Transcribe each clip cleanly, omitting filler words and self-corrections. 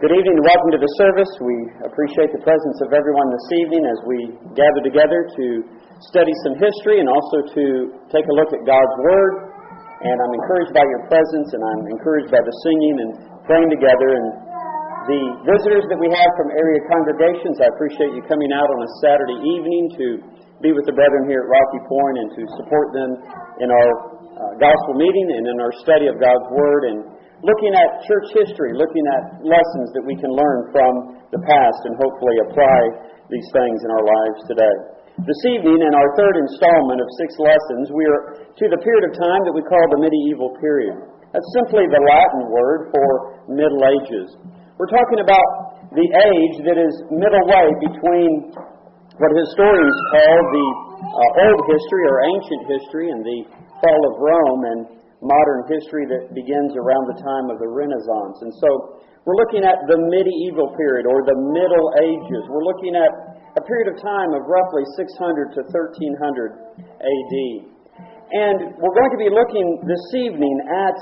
Good evening and welcome to the service. We appreciate the presence of everyone this evening as we gather together to study some history and also to take a look at God's Word. And I'm encouraged by your presence, and I'm encouraged by the singing and praying together. And the visitors that we have from area congregations, I appreciate you coming out on a Saturday evening to be with the brethren here at Rocky Point and to support them in our gospel meeting and in our study of God's Word, and looking at church history, looking at lessons that we can learn from the past and hopefully apply these things in our lives today. This evening, in our third installment of 6 lessons, we are to the period of time that we call the medieval period. That's simply the Latin word for Middle Ages. We're talking about the age that is middle way between what historians call the old history or ancient history and the fall of Rome, and modern history that begins around the time of the Renaissance. And so we're looking at the medieval period or the Middle Ages. We're looking at a period of time of roughly 600 to 1300 AD. And we're going to be looking this evening at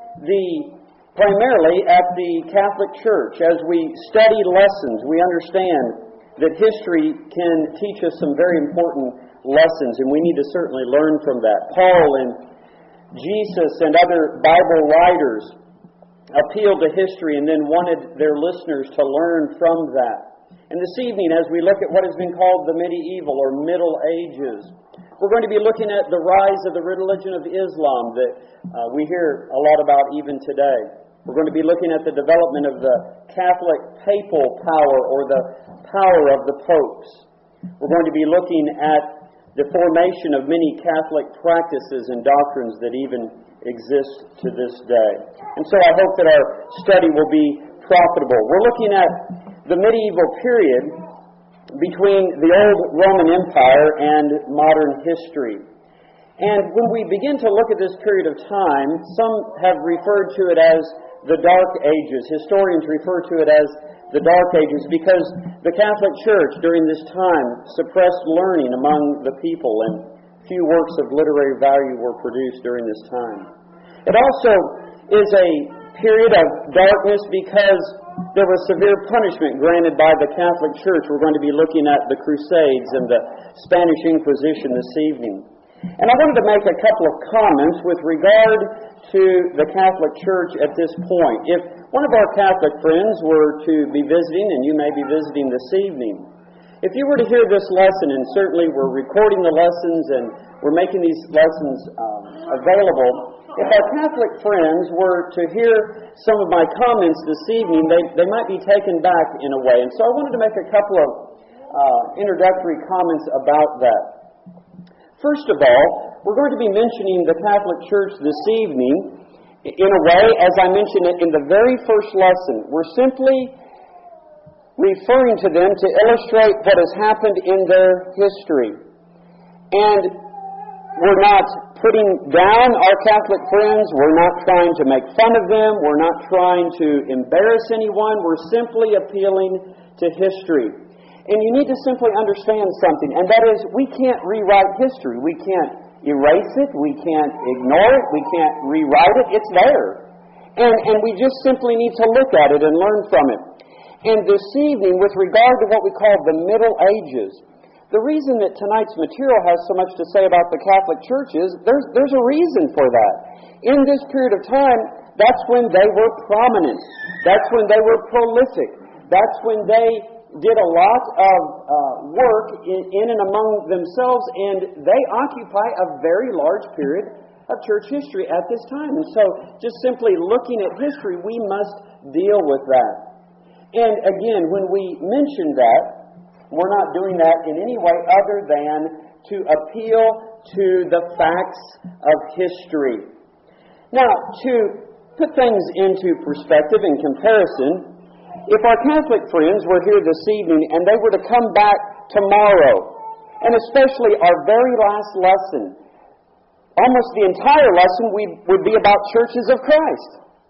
primarily at the Catholic Church. As we study lessons, we understand that history can teach us some very important lessons, and we need to certainly learn from that. Paul and Jesus and other Bible writers appealed to history and then wanted their listeners to learn from that. And this evening, as we look at what has been called the medieval or Middle Ages, we're going to be looking at the rise of the religion of Islam that we hear a lot about even today. We're going to be looking at the development of the Catholic papal power or the power of the popes. We're going to be looking at the formation of many Catholic practices and doctrines that even exist to this day. And so I hope that our study will be profitable. We're looking at the medieval period between the old Roman Empire and modern history. And when we begin to look at this period of time, some have referred to it as the Dark Ages. Historians refer to it as the Dark Ages because the Catholic Church during this time suppressed learning among the people, and few works of literary value were produced during this time. It also is a period of darkness because there was severe punishment granted by the Catholic Church. We're going to be looking at the Crusades and the Spanish Inquisition this evening. And I wanted to make a couple of comments with regard to the Catholic Church at this point. If one of our Catholic friends were to be visiting, and you may be visiting this evening, if you were to hear this lesson, and certainly we're recording the lessons and we're making these lessons available, if our Catholic friends were to hear some of my comments this evening, they might be taken back in a way. And so I wanted to make a couple of introductory comments about that. First of all, we're going to be mentioning the Catholic Church this evening in a way, as I mentioned it in the very first lesson. We're simply referring to them to illustrate what has happened in their history. And we're not putting down our Catholic friends. We're not trying to make fun of them. We're not trying to embarrass anyone. We're simply appealing to history. And you need to simply understand something, and that is we can't rewrite history. We can't erase it. We can't ignore it. We can't rewrite it. It's there. And we just simply need to look at it and learn from it. And this evening, with regard to what we call the Middle Ages, the reason that tonight's material has so much to say about the Catholic Church is there's a reason for that. In this period of time, that's when they were prominent. That's when they were prolific. That's when they did a lot of work in and among themselves, and they occupy a very large period of church history at this time. And so, just simply looking at history, we must deal with that. And again, when we mention that, we're not doing that in any way other than to appeal to the facts of history. Now, to put things into perspective and comparison, if our Catholic friends were here this evening and they were to come back tomorrow, and especially our very last lesson, almost the entire lesson would be about churches of Christ.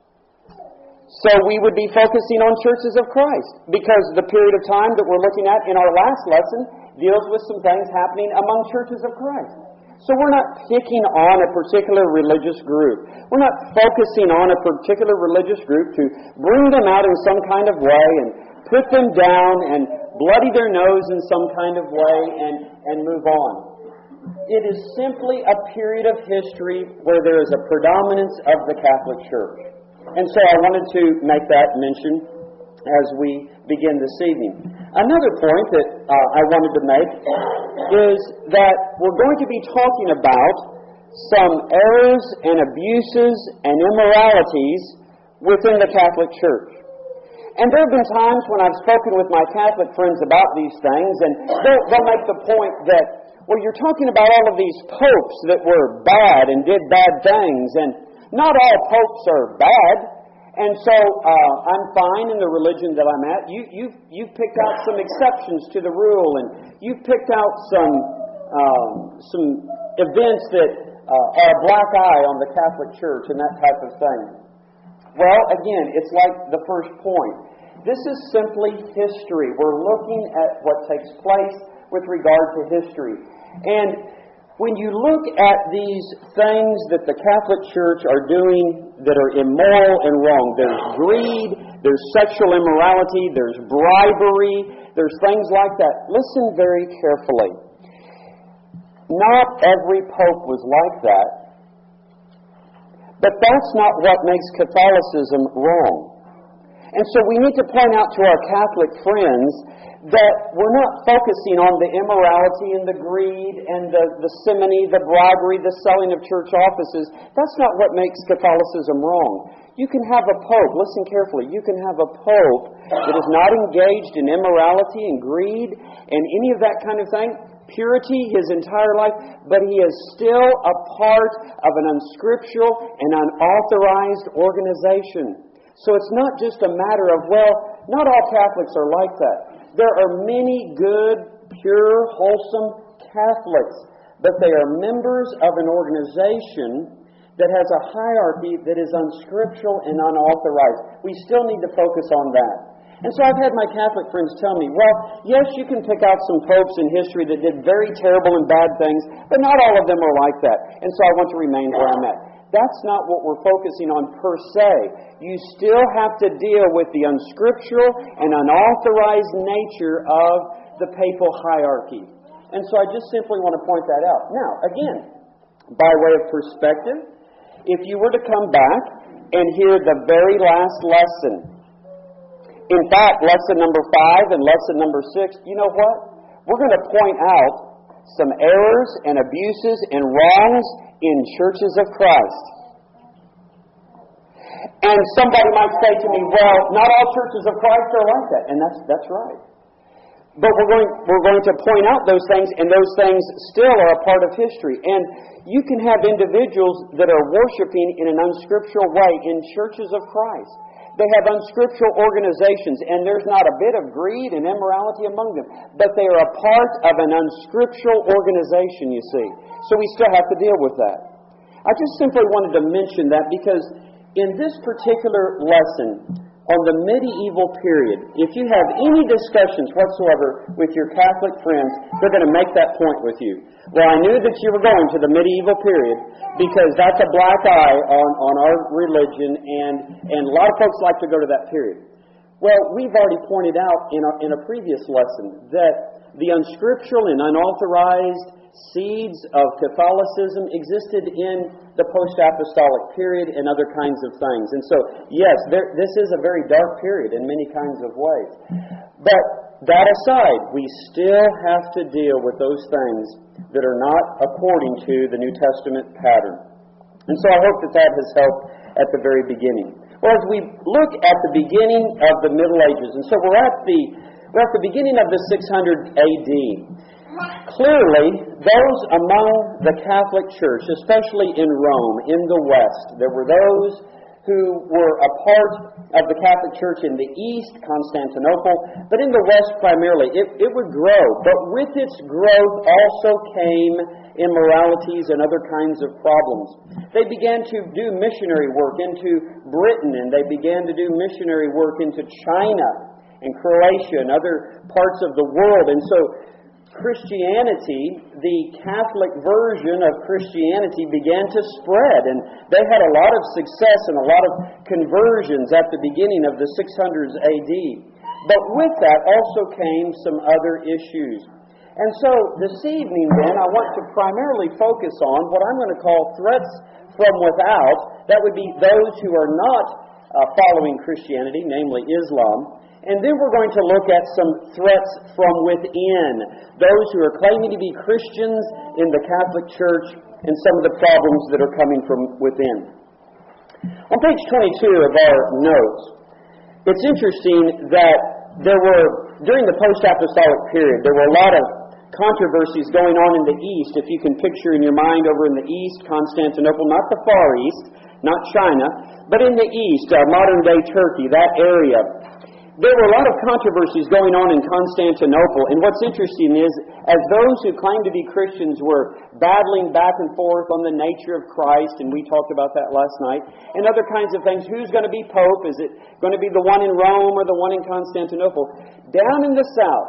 So we would be focusing on churches of Christ because the period of time that we're looking at in our last lesson deals with some things happening among churches of Christ. So we're not picking on a particular religious group. We're not focusing on a particular religious group to bring them out in some kind of way and put them down and bloody their nose in some kind of way and move on. It is simply a period of history where there is a predominance of the Catholic Church. And so I wanted to make that mention as we begin this evening. Another point that I wanted to make is that we're going to be talking about some errors and abuses and immoralities within the Catholic Church. And there have been times when I've spoken with my Catholic friends about these things, and they'll make the point that, well, you're talking about all of these popes that were bad and did bad things, and not all popes are bad. And so I'm fine in the religion that I'm at. You've picked out some exceptions to the rule, and you've picked out some events that are a black eye on the Catholic Church and that type of thing. Well, again, it's like the first point. This is simply history. We're looking at what takes place with regard to history. And when you look at these things that the Catholic Church are doing that are immoral and wrong, there's greed, there's sexual immorality, there's bribery, there's things like that. Listen very carefully. Not every pope was like that, but that's not what makes Catholicism wrong. And so we need to point out to our Catholic friends that we're not focusing on the immorality and the greed and the simony, the bribery, the selling of church offices. That's not what makes Catholicism wrong. You can have a pope, listen carefully, you can have a pope that is not engaged in immorality and greed and any of that kind of thing, purity his entire life, but he is still a part of an unscriptural and unauthorized organization. So it's not just a matter of, well, not all Catholics are like that. There are many good, pure, wholesome Catholics, but they are members of an organization that has a hierarchy that is unscriptural and unauthorized. We still need to focus on that. And so I've had my Catholic friends tell me, well, yes, you can pick out some popes in history that did very terrible and bad things, but not all of them are like that. And so I want to remain where I'm at. That's not what we're focusing on per se. You still have to deal with the unscriptural and unauthorized nature of the papal hierarchy. And so I just simply want to point that out. Now, again, by way of perspective, if you were to come back and hear the very last lesson, in fact, lesson number 5 and lesson number 6, you know what? We're going to point out some errors and abuses and wrongs in churches of Christ. And somebody might say to me, well, not all churches of Christ are like that. And that's right. But we're going to point out those things, and those things still are a part of history. And you can have individuals that are worshiping in an unscriptural way in churches of Christ. They have unscriptural organizations, and there's not a bit of greed and immorality among them. But they are a part of an unscriptural organization, you see. So we still have to deal with that. I just simply wanted to mention that because in this particular lesson on the medieval period, if you have any discussions whatsoever with your Catholic friends, they're going to make that point with you. Well, I knew that you were going to the medieval period because that's a black eye on our religion, and a lot of folks like to go to that period. Well, we've already pointed out in a previous lesson that the unscriptural and unauthorized seeds of Catholicism existed in the post-apostolic period and other kinds of things. And so, yes, this is a very dark period in many kinds of ways. But that aside, we still have to deal with those things that are not according to the New Testament pattern. And so I hope that has helped at the very beginning. Well, as we look at the beginning of the Middle Ages, and so we're at the beginning of the 600 A.D., clearly, those among the Catholic Church, especially in Rome, in the West, there were those who were a part of the Catholic Church in the East, Constantinople, but in the West primarily. It would grow, but with its growth also came immoralities and other kinds of problems. They began to do missionary work into Britain, and they began to do missionary work into China and Croatia and other parts of the world. And so Christianity, the Catholic version of Christianity, began to spread, and they had a lot of success and a lot of conversions at the beginning of the 600s AD. But with that also came some other issues. And so this evening then, I want to primarily focus on what I'm going to call threats from without. That would be those who are not following Christianity, namely Islam. And then we're going to look at some threats from within, those who are claiming to be Christians in the Catholic Church and some of the problems that are coming from within. On page 22 of our notes, it's interesting that there were, during the post-apostolic period, there were a lot of controversies going on in the East. If you can picture in your mind over in the East, Constantinople, not the Far East, not China, but in the East, modern-day Turkey, that area. There were a lot of controversies going on in Constantinople, and what's interesting is, as those who claim to be Christians were battling back and forth on the nature of Christ, and we talked about that last night, and other kinds of things, who's going to be Pope? Is it going to be the one in Rome or the one in Constantinople? Down in the south,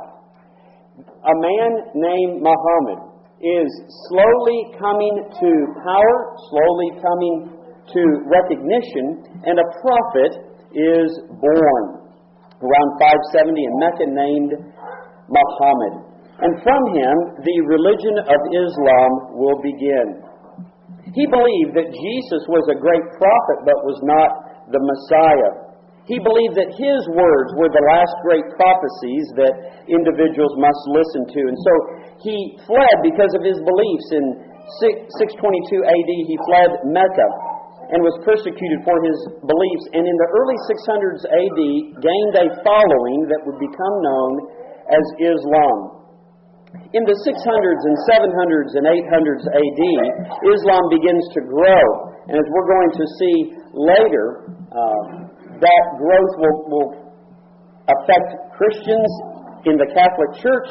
a man named Muhammad is slowly coming to power, slowly coming to recognition, and a prophet is born around 570 in Mecca named Muhammad. And from him, the religion of Islam will begin. He believed that Jesus was a great prophet but was not the Messiah. He believed that his words were the last great prophecies that individuals must listen to. And so he fled because of his beliefs. In 622 AD, he fled Mecca and was persecuted for his beliefs, and in the early 600s AD gained a following that would become known as Islam. In the 600s and 700s and 800s AD, Islam begins to grow, and as we're going to see later, that growth will affect Christians in the Catholic Church,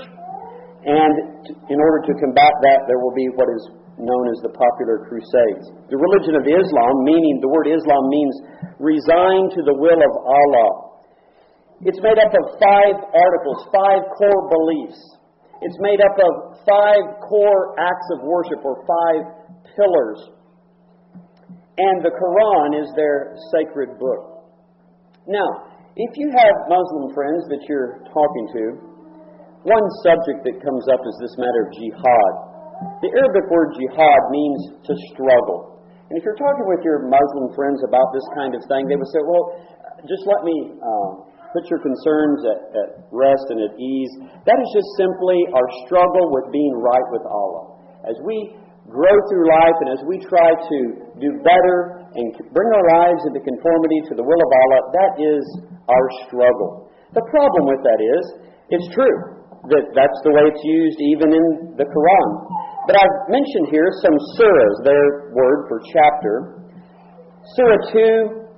and in order to combat that, there will be what is known as the popular crusades. The religion of Islam, meaning the word Islam means resigned to the will of Allah. It's made up of 5 articles, 5 core beliefs. It's made up of 5 core acts of worship, or 5 pillars. And the Quran is their sacred book. Now, if you have Muslim friends that you're talking to, one subject that comes up is this matter of jihad. The Arabic word jihad means to struggle. And if you're talking with your Muslim friends about this kind of thing, they would say, well, just let me put your concerns at rest and at ease. That is just simply our struggle with being right with Allah. As we grow through life and as we try to do better and bring our lives into conformity to the will of Allah, that is our struggle. The problem with that is, it's true that that's the way it's used even in the Quran. But I've mentioned here some surahs, their word for chapter. Surah 2,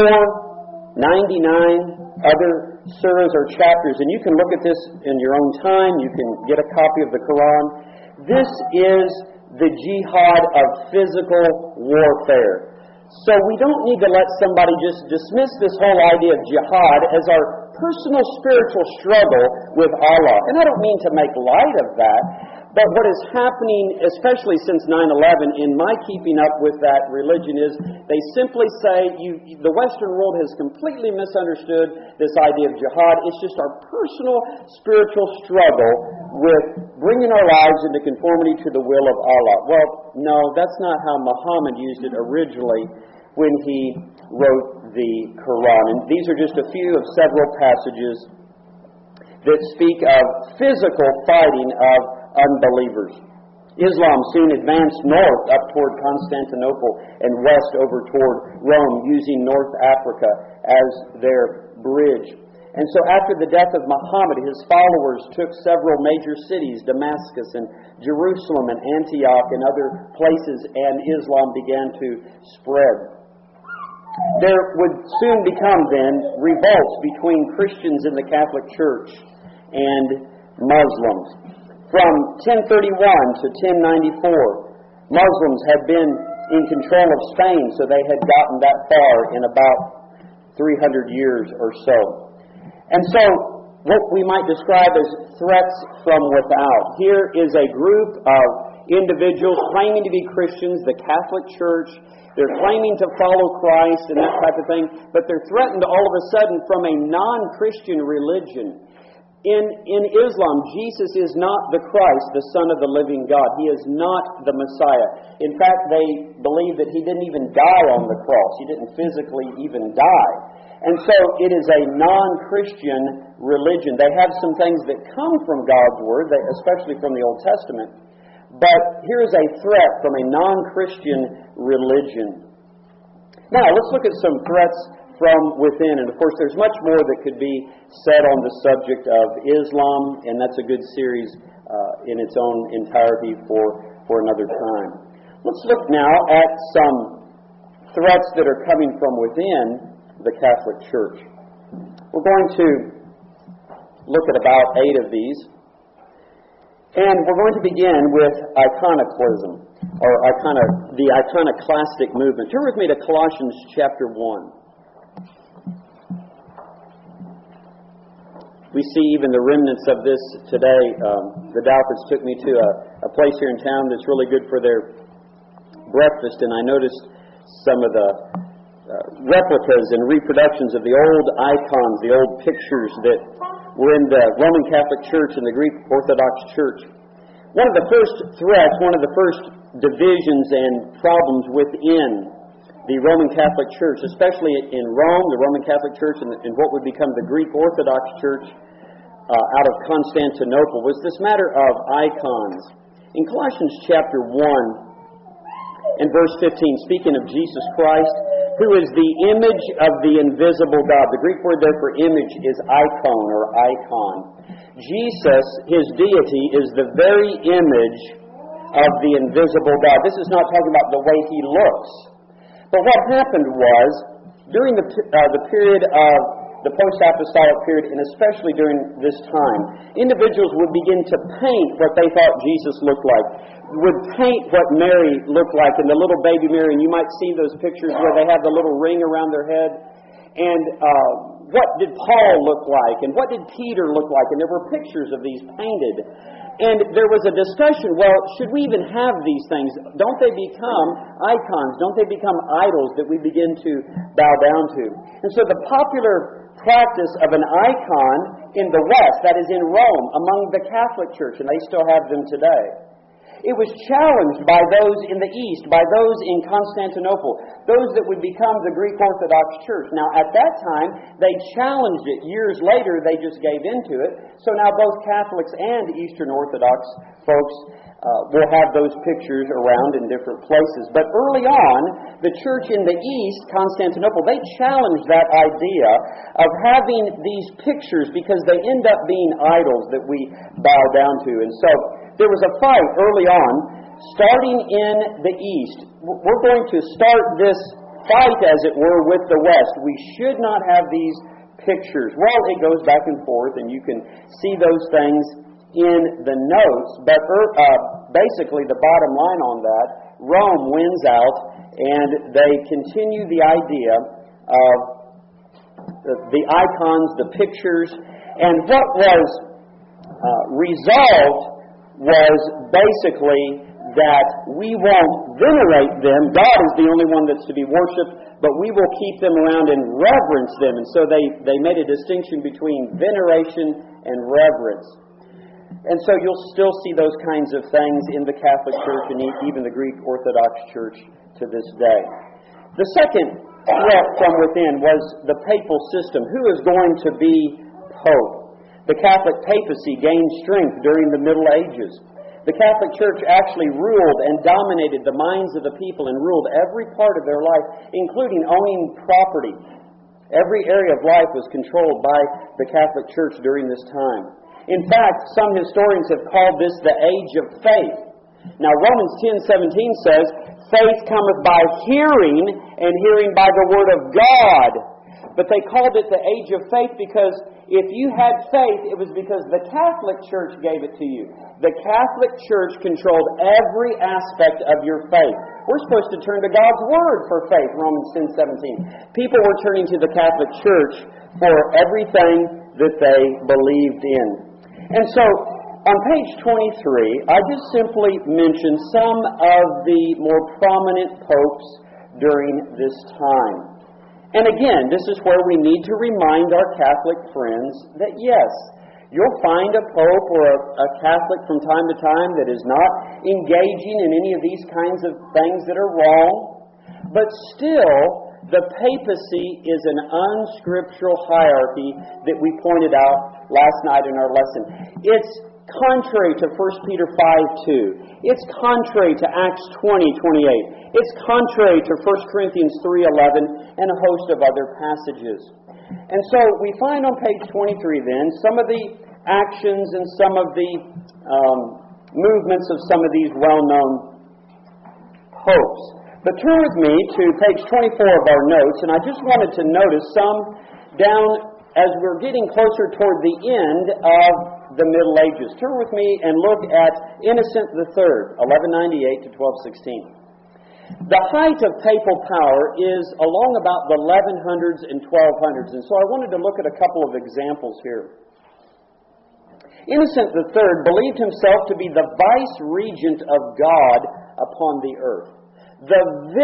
4, 99, other surahs or chapters. And you can look at this in your own time. You can get a copy of the Quran. This is the jihad of physical warfare. So we don't need to let somebody just dismiss this whole idea of jihad as our personal spiritual struggle with Allah. And I don't mean to make light of that, but what is happening, especially since 9/11, in my keeping up with that religion, is they simply say the Western world has completely misunderstood this idea of jihad. It's just our personal spiritual struggle with bringing our lives into conformity to the will of Allah. Well, no, that's not how Muhammad used it originally when he wrote the Quran. And these are just a few of several passages that speak of physical fighting of unbelievers. Islam soon advanced north up toward Constantinople and west over toward Rome, using North Africa as their bridge. And so after the death of Muhammad, his followers took several major cities, Damascus and Jerusalem and Antioch and other places, and Islam began to spread. There would soon become then revolts between Christians in the Catholic Church and Muslims. From 1031 to 1094, Muslims had been in control of Spain, so they had gotten that far in about 300 years or so. And so what we might describe as threats from without. Here is a group of individuals claiming to be Christians, the Catholic Church. They're claiming to follow Christ and that type of thing, but they're threatened all of a sudden from a non-Christian religion. In Islam, Jesus is not the Christ, the Son of the living God. He is not the Messiah. In fact, they believe that He didn't even die on the cross. He didn't physically even die. And so it is a non-Christian religion. They have some things that come from God's Word, especially from the Old Testament. But here is a threat from a non-Christian religion. Now, let's look at some threats from within. And of course, there's much more that could be said on the subject of Islam, and that's a good series in its own entirety for another time. Let's look now at some threats that are coming from within the Catholic Church. We're going to look at about 8 of these. And we're going to begin with iconoclasm, or the iconoclastic movement. Turn with me to Colossians chapter 1. We see even the remnants of this today. The Dalfords took me to a place here in town that's really good for their breakfast, and I noticed some of the replicas and reproductions of the old icons, the old pictures that were in the Roman Catholic Church and the Greek Orthodox Church. One of the first threats, one of the first divisions and problems within the Roman Catholic Church, especially in Rome, the Roman Catholic Church, and what would become the Greek Orthodox Church out of Constantinople, was this matter of icons. In Colossians chapter 1 and verse 15, speaking of Jesus Christ, who is the image of the invisible God. The Greek word there for image is icon or icon. Jesus, His deity, is the very image of the invisible God. This is not talking about the way He looks. But what happened was, during the period of the post-apostolic period, and especially during this time, individuals would begin to paint what they thought Jesus looked like, would paint what Mary looked like, and the little baby Mary, and you might see those pictures where they have the little ring around their head, and what did Paul look like, and what did Peter look like, and there were pictures of these painted. And there was a discussion, well, should we even have these things? Don't they become icons? Don't they become idols that we begin to bow down to? And so the popular practice of an icon in the West, that is in Rome, among the Catholic Church, and they still have them today, it was challenged by those in the East, by those in Constantinople, those that would become the Greek Orthodox Church. Now, at that time, they challenged it. Years later, they just gave into it. So now both Catholics and Eastern Orthodox folks will have those pictures around in different places. But early on, the church in the East, Constantinople, they challenged that idea of having these pictures because they end up being idols that we bow down to. And so there was a fight early on, starting in the East. We're going to start this fight, as it were, with the West. We should not have these pictures. Well, it goes back and forth, and you can see those things in the notes. But basically, the bottom line on that, Rome wins out, and they continue the idea of the icons, the pictures, and what was resolved was basically that we won't venerate them. God is the only one that's to be worshipped, but we will keep them around and reverence them. And so they made a distinction between veneration and reverence. And so you'll still see those kinds of things in the Catholic Church and even the Greek Orthodox Church to this day. The second threat from within was the papal system. Who is going to be Pope? The Catholic papacy gained strength during the Middle Ages. The Catholic Church actually ruled and dominated the minds of the people and ruled every part of their life, including owning property. Every area of life was controlled by the Catholic Church during this time. In fact, some historians have called this the age of faith. Now, Romans 10:17 says, faith cometh by hearing, and hearing by the word of God. But they called it the age of faith because if you had faith, it was because the Catholic Church gave it to you. The Catholic Church controlled every aspect of your faith. We're supposed to turn to God's Word for faith, Romans 10:17. People were turning to the Catholic Church for everything that they believed in. And so, on page 23, I just simply mention some of the more prominent popes during this time. And again, this is where we need to remind our Catholic friends that yes, you'll find a pope or a Catholic from time to time that is not engaging in any of these kinds of things that are wrong, but still, the papacy is an unscriptural hierarchy that we pointed out last night in our lesson. It's contrary to 1 Peter 5:2. It's contrary to Acts 20:28. It's contrary to 1 Corinthians 3:11 and a host of other passages. And so we find on page 23 then some of the actions and some of the movements of some of these well-known popes. But turn with me to page 24 of our notes, and I just wanted to notice some down as we're getting closer toward the end of the Middle Ages. Turn with me and look at Innocent III, 1198 to 1216. The height of papal power is along about the 1100s and 1200s, and so I wanted to look at a couple of examples here. Innocent III believed himself to be the vice-regent of God upon the earth. The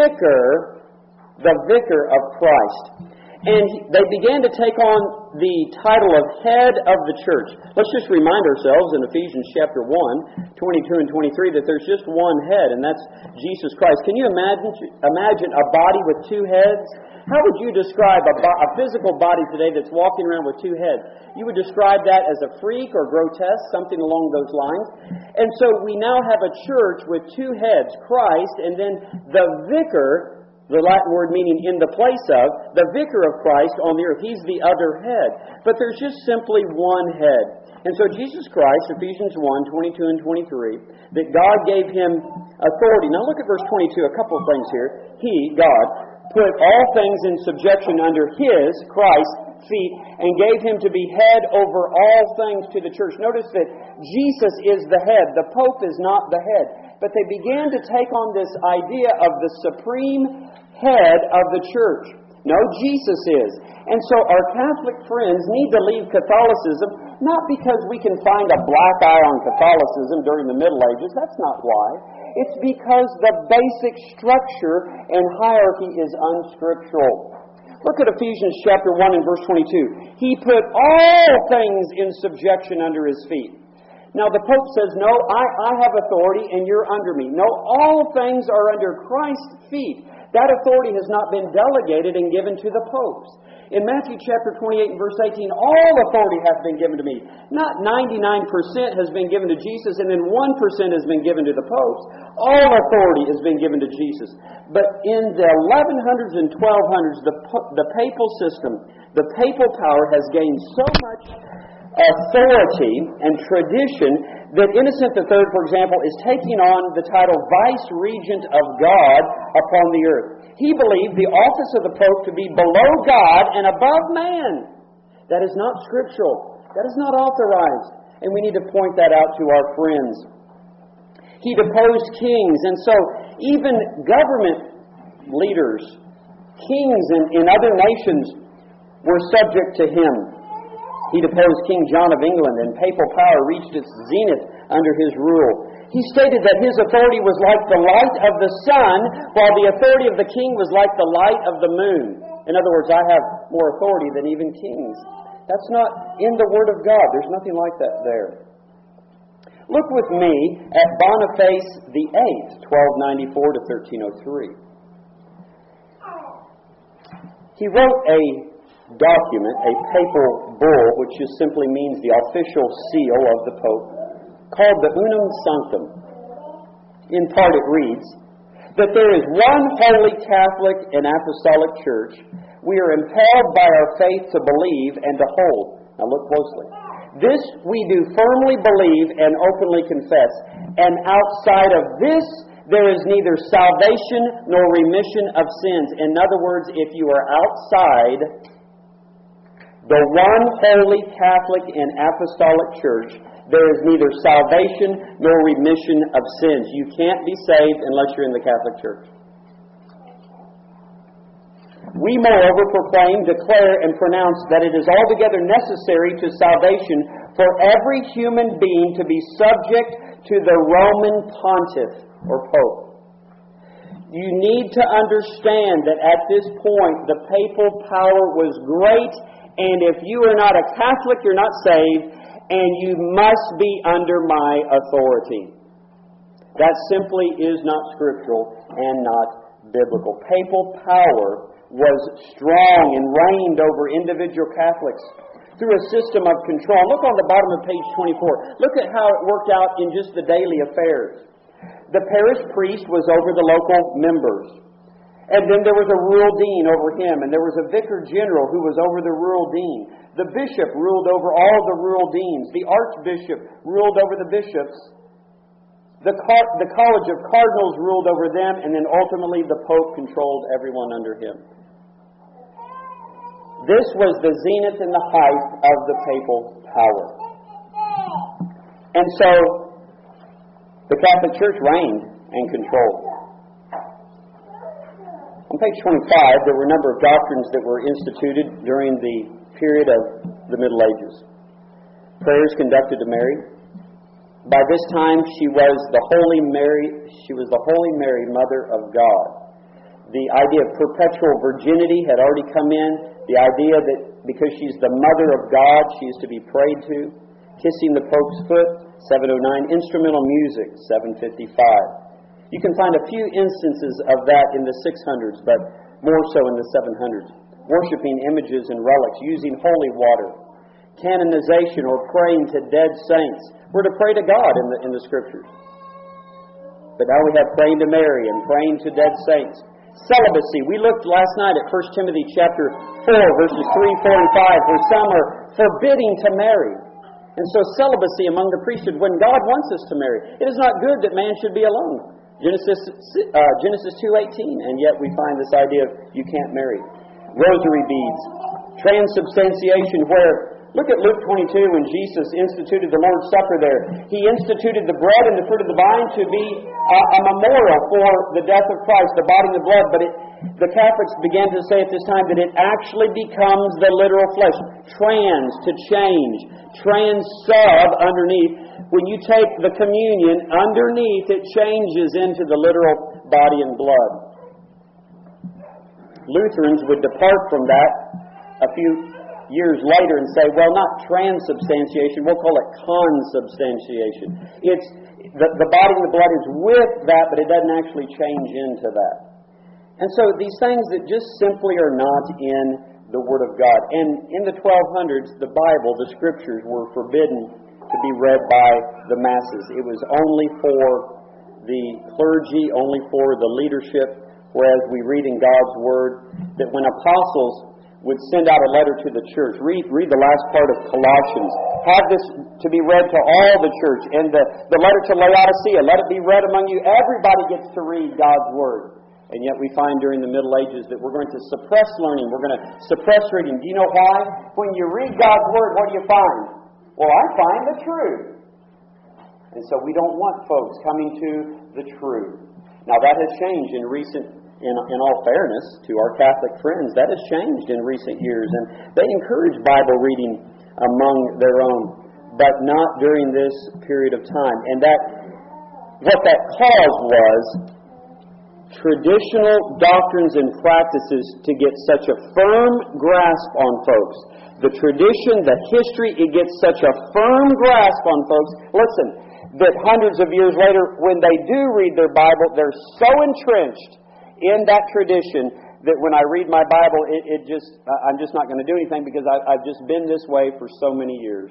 vicar of Christ. And they began to take on the title of head of the church. Let's just remind ourselves in Ephesians chapter 1, 22 and 23, that there's just one head, and that's Jesus Christ. Can you imagine a body with two heads? How would you describe a physical body today that's walking around with two heads? You would describe that as a freak or grotesque, something along those lines. And so we now have a church with two heads, Christ, and then the vicar, the Latin word meaning in the place of, the vicar of Christ on the earth. He's the other head. But there's just simply one head. And so Jesus Christ, Ephesians 1, 22 and 23, that God gave him authority. Now look at verse 22, a couple of things here. He, God, put all things in subjection under his, Christ's, feet, and gave him to be head over all things to the church. Notice that Jesus is the head. The Pope is not the head. But they began to take on this idea of the supreme head of the church. No, Jesus is. And so our Catholic friends need to leave Catholicism, not because we can find a black eye on Catholicism during the Middle Ages. That's not why. It's because the basic structure and hierarchy is unscriptural. Look at Ephesians chapter 1 and verse 22. He put all things in subjection under his feet. Now the Pope says, no, I have authority and you're under me. No, all things are under Christ's feet. That authority has not been delegated and given to the popes. In Matthew chapter 28 and verse 18, all authority hath been given to me. Not 99% has been given to Jesus and then 1% has been given to the popes. All authority has been given to Jesus. But in the 1100s and 1200s, the papal system, the papal power has gained so much authority and tradition that Innocent III, for example, is taking on the title Vice-Regent of God upon the earth. He believed the office of the Pope to be below God and above man. That is not scriptural. That is not authorized. And we need to point that out to our friends. He deposed kings, and so even government leaders, kings in other nations, were subject to him. He deposed King John of England, and papal power reached its zenith under his rule. He stated that his authority was like the light of the sun, while the authority of the king was like the light of the moon. In other words, I have more authority than even kings. That's not in the Word of God. There's nothing like that there. Look with me at Boniface VIII, 1294 to 1303. He wrote a document, a papal bull, which just simply means the official seal of the Pope, called the Unum Sanctum. In part it reads, that there is one holy Catholic and Apostolic Church. We are impelled by our faith to believe and to hold. Now look closely. This we do firmly believe and openly confess. And outside of this, there is neither salvation nor remission of sins. In other words, if you are outside the one holy Catholic and Apostolic Church, there is neither salvation nor remission of sins. You can't be saved unless you're in the Catholic Church. We moreover proclaim, declare, and pronounce that it is altogether necessary to salvation for every human being to be subject to the Roman pontiff or pope. You need to understand that at this point the papal power was great, and if you are not a Catholic, you're not saved, and you must be under my authority. That simply is not scriptural and not biblical. Papal power was strong and reigned over individual Catholics through a system of control. Look on the bottom of page 24. Look at how it worked out in just the daily affairs. The parish priest was over the local members. And then there was a rural dean over him, and there was a vicar general who was over the rural dean. The bishop ruled over all the rural deans. The archbishop ruled over the bishops. The college of cardinals ruled over them, and then ultimately the pope controlled everyone under him. This was the zenith and the height of the papal power. And so, the Catholic Church reigned and controlled. On page 25, there were a number of doctrines that were instituted during the period of the Middle Ages. Prayers conducted to Mary. By this time, she was the Holy Mary, Mother of God. The idea of perpetual virginity had already come in. The idea that because she's the Mother of God, she is to be prayed to. Kissing the Pope's foot, 709. Instrumental music, 755. You can find a few instances of that in the 600s, but more so in the 700s. Worshipping images and relics, using holy water. Canonization or praying to dead saints. We're to pray to God in the Scriptures. But now we have praying to Mary and praying to dead saints. Celibacy. We looked last night at 1 Timothy chapter 4, verses 3, 4, and 5, where some are forbidding to marry. And so celibacy among the priesthood, when God wants us to marry. It is not good that man should be alone. Genesis 2:18, and yet we find this idea of you can't marry. Rosary beads. Transubstantiation, where, look at Luke 22 when Jesus instituted the Lord's Supper there. He instituted the bread and the fruit of the vine to be a memorial for the death of Christ, the body and the blood. But the Catholics began to say at this time that it actually becomes the literal flesh. Trans, to change. Trans-sub, underneath. When you take the communion, underneath it changes into the literal body and blood. Lutherans would depart from that a few years later and say, well, not transubstantiation, we'll call it consubstantiation. It's the body and the blood is with that, but it doesn't actually change into that. And so these things that just simply are not in the Word of God. And in the 1200s, the Bible, the Scriptures, were forbidden to be read by the masses. It was only for the clergy, only for the leadership, whereas we read in God's Word that when apostles would send out a letter to the church. Read the last part of Colossians. Have this to be read to all the church. And the letter to Laodicea, let it be read among you. Everybody gets to read God's Word. And yet we find during the Middle Ages that we're going to suppress learning. We're going to suppress reading. Do you know why? When you read God's Word, what do you find? Well, I find the truth. And so we don't want folks coming to the truth. Now that has changed in all fairness to our Catholic friends, that has changed in recent years, and they encourage Bible reading among their own, but not during this period of time. And what that caused was traditional doctrines and practices to get such a firm grasp on folks. The tradition, the history, it gets such a firm grasp on folks. Listen, that hundreds of years later, when they do read their Bible, they're so entrenched in that tradition that when I read my Bible, I'm just not going to do anything because I've just been this way for so many years.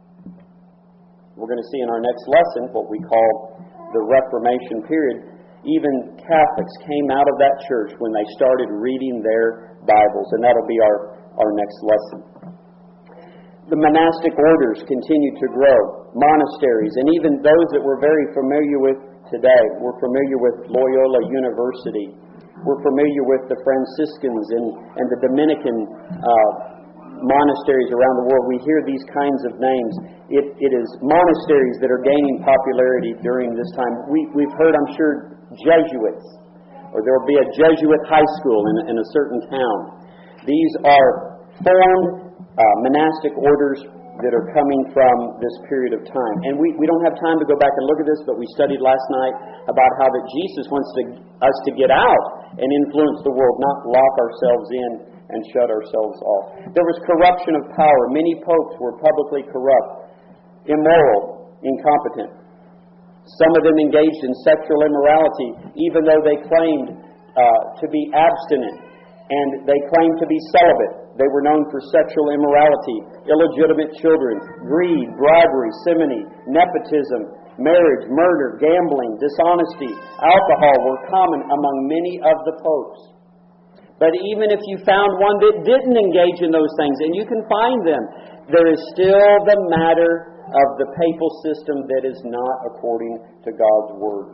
We're going to see in our next lesson what we call the Reformation period. Even Catholics came out of that church when they started reading their Bibles, and that'll be our next lesson. The monastic orders continued to grow, monasteries, and even those that we're very familiar with today. We're familiar with Loyola University. We're familiar with the Franciscans and the Dominican monasteries around the world. We hear these kinds of names. It is monasteries that are gaining popularity during this time. We've heard, I'm sure, Jesuits or there will be a Jesuit high school in a certain town. These are formed monastic orders that are coming from this period of time. And we don't have time to go back and look at this, but we studied last night about how that Jesus wants us to get out and influence the world, not lock ourselves in and shut ourselves off. There was corruption of power. Many popes were publicly corrupt, immoral, incompetent. Some of them engaged in sexual immorality, even though they claimed to be abstinent, and they claimed to be celibate. They were known for sexual immorality, illegitimate children, greed, bribery, simony, nepotism, marriage, murder, gambling, dishonesty, alcohol were common among many of the popes. But even if you found one that didn't engage in those things, and you can find them, there is still the matter of the papal system that is not according to God's Word.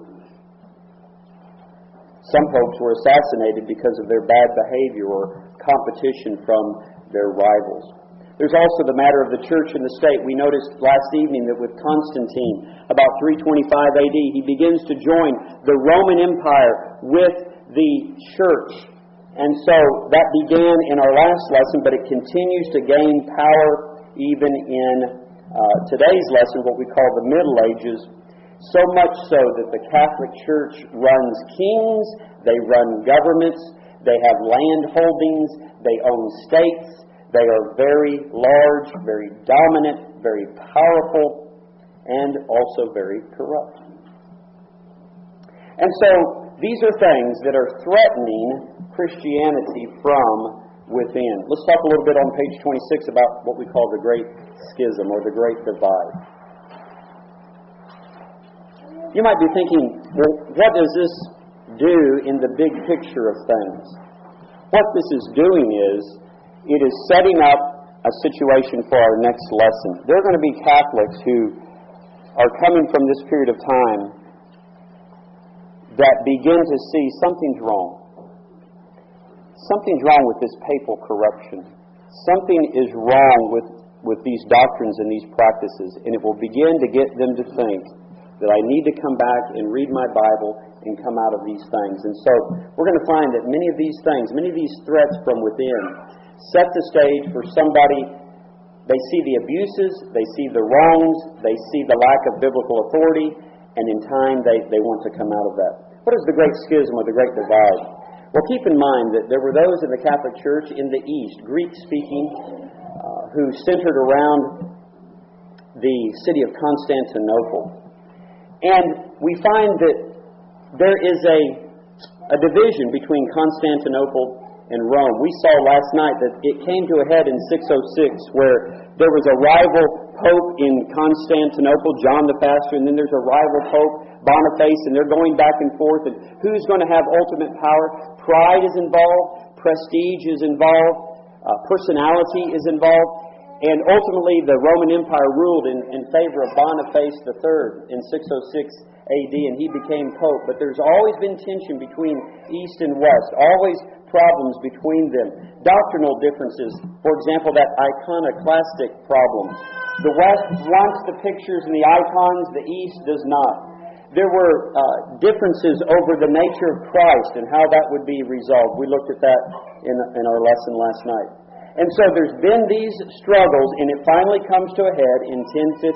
Some popes were assassinated because of their bad behavior or competition from their rivals. There's also the matter of the church and the state. We noticed last evening that with Constantine, about 325 AD, he begins to join the Roman Empire with the church. And so that began in our last lesson, but it continues to gain power even in today's lesson, what we call the Middle Ages. So much so that the Catholic Church runs kings, they run governments, they have land holdings, they own states, they are very large, very dominant, very powerful, and also very corrupt. And so these are things that are threatening Christianity from within. Let's talk a little bit on page 26 about what we call the Great Schism or the Great Divide. You might be thinking, well, what does this do in the big picture of things? What this is doing is, it is setting up a situation for our next lesson. There are going to be Catholics who are coming from this period of time that begin to see something's wrong. Something's wrong with this papal corruption. Something is wrong with these doctrines and these practices, and it will begin to get them to think that I need to come back and read my Bible and come out of these things. And so we're going to find that many of these things, many of these threats from within, set the stage for somebody. They see the abuses, they see the wrongs, they see the lack of biblical authority, and in time they want to come out of that. What is the Great Schism or the Great Divide? Well, keep in mind that there were those in the Catholic Church in the East, Greek-speaking, who centered around the city of Constantinople. And we find that there is a division between Constantinople and Rome. We saw last night that it came to a head in 606, where there was a rival pope in Constantinople, John the Faster, and then there's a rival pope, Boniface, and they're going back and forth. And who's going to have ultimate power? Pride is involved, prestige is involved, personality is involved. And ultimately, the Roman Empire ruled in favor of Boniface III in 606 AD, and he became pope. But there's always been tension between East and West, always problems between them. Doctrinal differences, for example, that iconoclastic problem. The West wants the pictures and the icons, the East does not. There were differences over the nature of Christ and how that would be resolved. We looked at that in our lesson last night. And so there's been these struggles, and it finally comes to a head in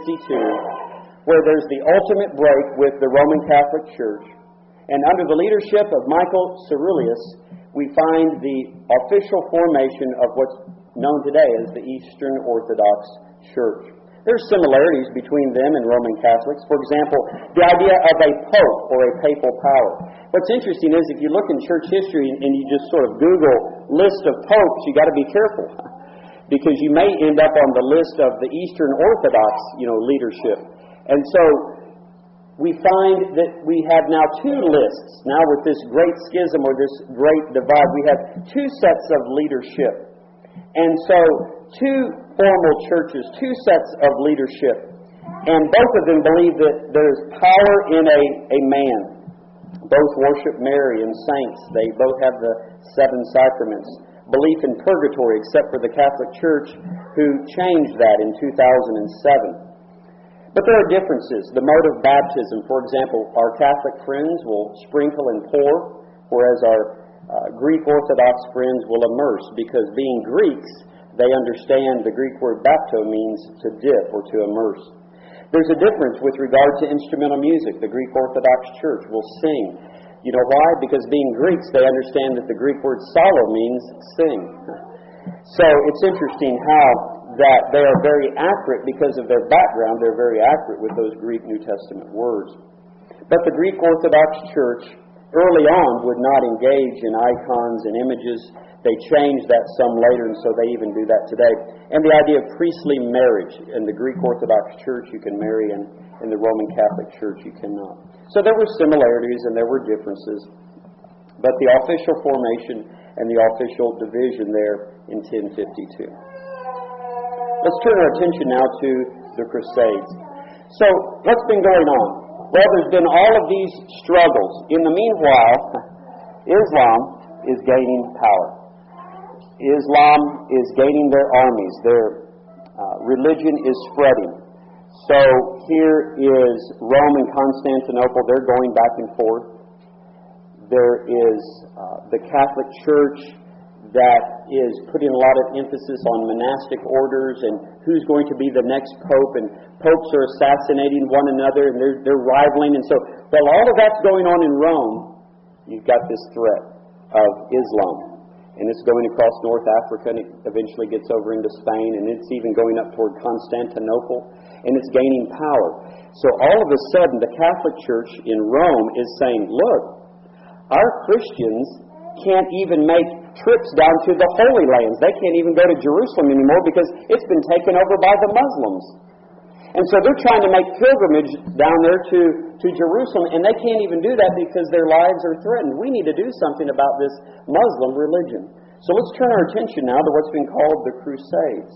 1052, where there's the ultimate break with the Roman Catholic Church. And under the leadership of Michael Cerullius, we find the official formation of what's known today as the Eastern Orthodox Church. There's similarities between them and Roman Catholics. For example, the idea of a pope or a papal power. What's interesting is if you look in church history and you just sort of Google list of popes, you got to be careful because you may end up on the list of the Eastern Orthodox, leadership. And so we find that we have now two lists. Now with this great schism or this great divide, we have two sets of leadership. And so two formal churches, two sets of leadership. And both of them believe that there's power in a man. Both worship Mary and saints. They both have the seven sacraments. Belief in purgatory, except for the Catholic Church, who changed that in 2007. But there are differences. The mode of baptism, for example, our Catholic friends will sprinkle and pour whereas our Greek Orthodox friends will immerse, because being Greeks, they understand the Greek word bapto means to dip or to immerse. There's a difference with regard to instrumental music. The Greek Orthodox Church will sing. You know why? Because being Greeks, they understand that the Greek word psallo means sing. So it's interesting how that they are very accurate because of their background. They're very accurate with those Greek New Testament words. But the Greek Orthodox Church early on would not engage in icons and images. They changed that some later, and so they even do that today. And the idea of priestly marriage. In the Greek Orthodox Church you can marry, and in the Roman Catholic Church you cannot. So there were similarities and there were differences. But the official formation and the official division there in 1052. Let's turn our attention now to the Crusades. So, what's been going on? Well, there's been all of these struggles. In the meanwhile, Islam is gaining power. Islam is gaining their armies. Their religion is spreading. So here is Rome and Constantinople. They're going back and forth. There is the Catholic Church that is putting a lot of emphasis on monastic orders and who's going to be the next pope, and popes are assassinating one another, and they're rivaling. And so, while all of that's going on in Rome, you've got this threat of Islam. And it's going across North Africa, and it eventually gets over into Spain, and it's even going up toward Constantinople, and it's gaining power. So all of a sudden, the Catholic Church in Rome is saying, look, our Christians can't even make trips down to the Holy Lands. They can't even go to Jerusalem anymore because it's been taken over by the Muslims. And so they're trying to make pilgrimage down there to Jerusalem, and they can't even do that because their lives are threatened. We need to do something about this Muslim religion. So let's turn our attention now to what's been called the Crusades.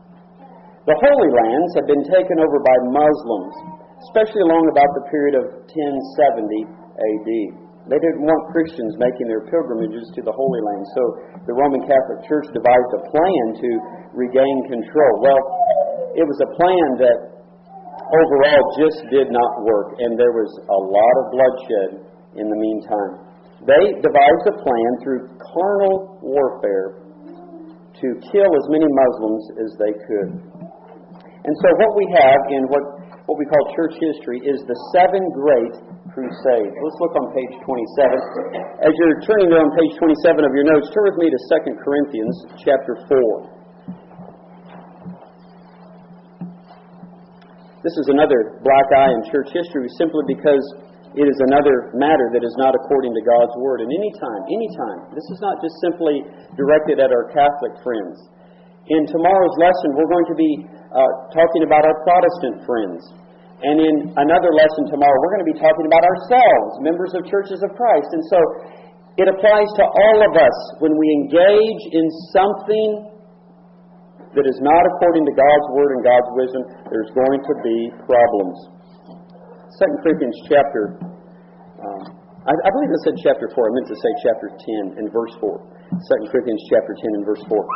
The Holy Lands have been taken over by Muslims, especially along about the period of 1070 AD. They didn't want Christians making their pilgrimages to the Holy Land, so the Roman Catholic Church devised a plan to regain control. Well, it was a plan that overall just did not work, and there was a lot of bloodshed in the meantime. They devised a plan through carnal warfare to kill as many Muslims as they could. And so what we have in what we call church history is the 7 great Crusades. Let's look on page 27. As you're turning there on page 27 of your notes, turn with me to 2 Corinthians chapter 4. This is another black eye in church history simply because it is another matter that is not according to God's Word. And anytime, this is not just simply directed at our Catholic friends. In tomorrow's lesson, we're going to be talking about our Protestant friends. And in another lesson tomorrow, we're going to be talking about ourselves, members of churches of Christ. And so it applies to all of us. When we engage in something that is not according to God's Word and God's wisdom, there's going to be problems. 2 Corinthians chapter, I believe I said chapter 4. I meant to say chapter 10 and verse 4. 2 Corinthians chapter 10 and verse 4.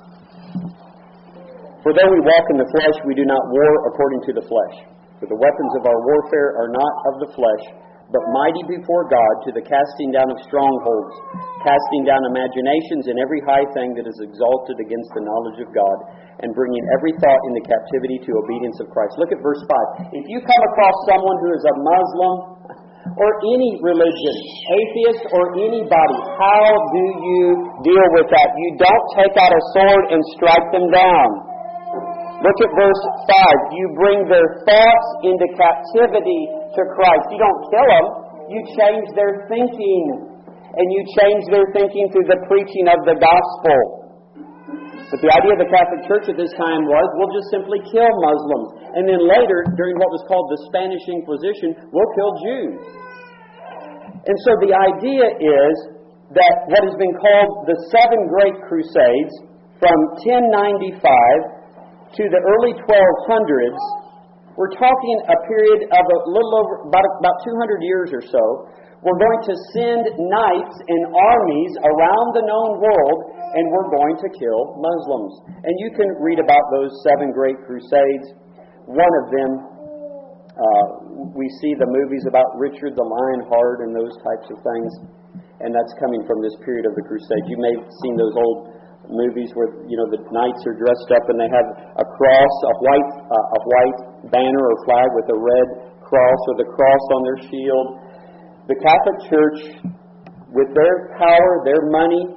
For though we walk in the flesh, we do not war according to the flesh. For the weapons of our warfare are not of the flesh, but mighty before God to the casting down of strongholds, casting down imaginations and every high thing that is exalted against the knowledge of God, and bringing every thought into captivity to obedience of Christ. Look at verse 5. If you come across someone who is a Muslim or any religion, atheist or anybody, how do you deal with that? You don't take out a sword and strike them down. Look at verse 5. You bring their thoughts into captivity to Christ. You don't kill them. You change their thinking. And you change their thinking through the preaching of the gospel. But the idea of the Catholic Church at this time was, we'll just simply kill Muslims. And then later, during what was called the Spanish Inquisition, we'll kill Jews. And so the idea is that what has been called the 7 Great Crusades, from 1095 to the early 1200s, we're talking a period of a little over about 200 years or so. We're going to send knights and armies around the known world, and we're going to kill Muslims. And you can read about those 7 Great Crusades. One of them, we see the movies about Richard the Lionheart and those types of things. and that's coming from this period of the Crusades. You may have seen those old movies where the knights are dressed up and they have a cross, a white banner or flag with a red cross or the cross on their shield. The Catholic Church, with their power, their money,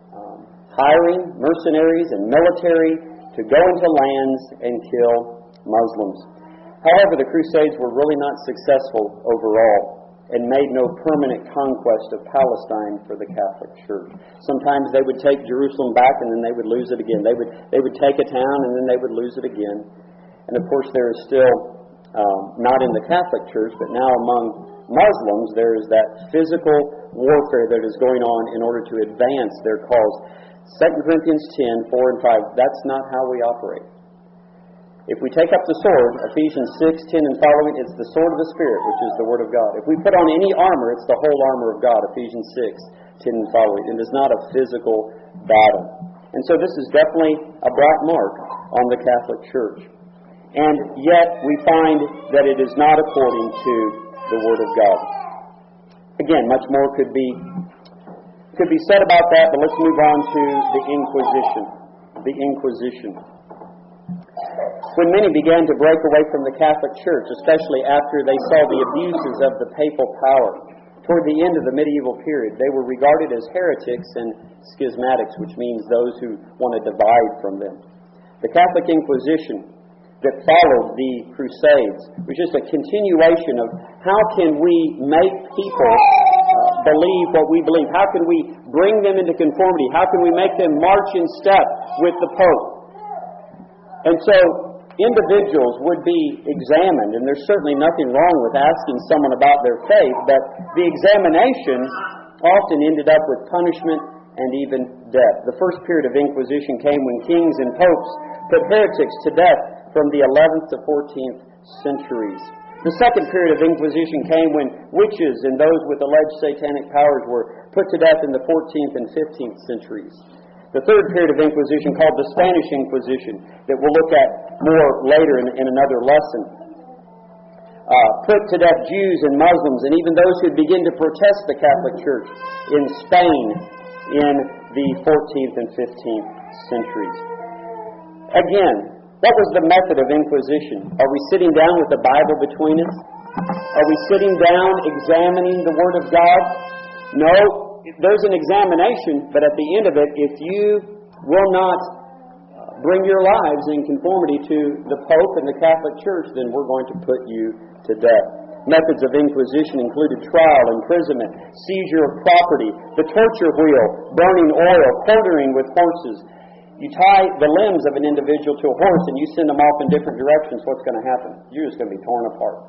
hiring mercenaries and military to go into lands and kill Muslims. However, the Crusades were really not successful overall and made no permanent conquest of Palestine for the Catholic Church. Sometimes they would take Jerusalem back and then they would lose it again. They would take a town and then they would lose it again. And of course there is still, not in the Catholic Church, but now among Muslims, there is that physical warfare that is going on in order to advance their cause. 2 Corinthians 10, 4 and 5, that's not how we operate. If we take up the sword, Ephesians 6, 10 and following, it's the sword of the Spirit, which is the Word of God. If we put on any armor, it's the whole armor of God, Ephesians 6, 10 and following. It is not a physical battle. And so this is definitely a black mark on the Catholic Church. And yet we find that it is not according to the Word of God. Again, much more could be said about that, but let's move on to the Inquisition. The Inquisition. When many began to break away from the Catholic Church, especially after they saw the abuses of the papal power, toward the end of the medieval period, they were regarded as heretics and schismatics, which means those who want to divide from them. The Catholic Inquisition that followed the Crusades was just a continuation of how can we make people believe what we believe? How can we bring them into conformity? How can we make them march in step with the Pope? And so individuals would be examined, and there's certainly nothing wrong with asking someone about their faith, but the examination often ended up with punishment and even death. The first period of Inquisition came when kings and popes put heretics to death from the 11th to 14th centuries. The second period of Inquisition came when witches and those with alleged satanic powers were put to death in the 14th and 15th centuries. The third period of Inquisition, called the Spanish Inquisition, that we'll look at more later in another lesson, put to death Jews and Muslims and even those who begin to protest the Catholic Church in Spain in the 14th and 15th centuries. Again, what was the method of Inquisition? Are we sitting down with the Bible between us? Are we sitting down examining the Word of God? No. There's an examination, but at the end of it, if you will not bring your lives in conformity to the Pope and the Catholic Church, then we're going to put you to death. Methods of Inquisition included trial, imprisonment, seizure of property, the torture wheel, burning oil, quartering with horses. You tie the limbs of an individual to a horse and you send them off in different directions, what's going to happen? You're just going to be torn apart.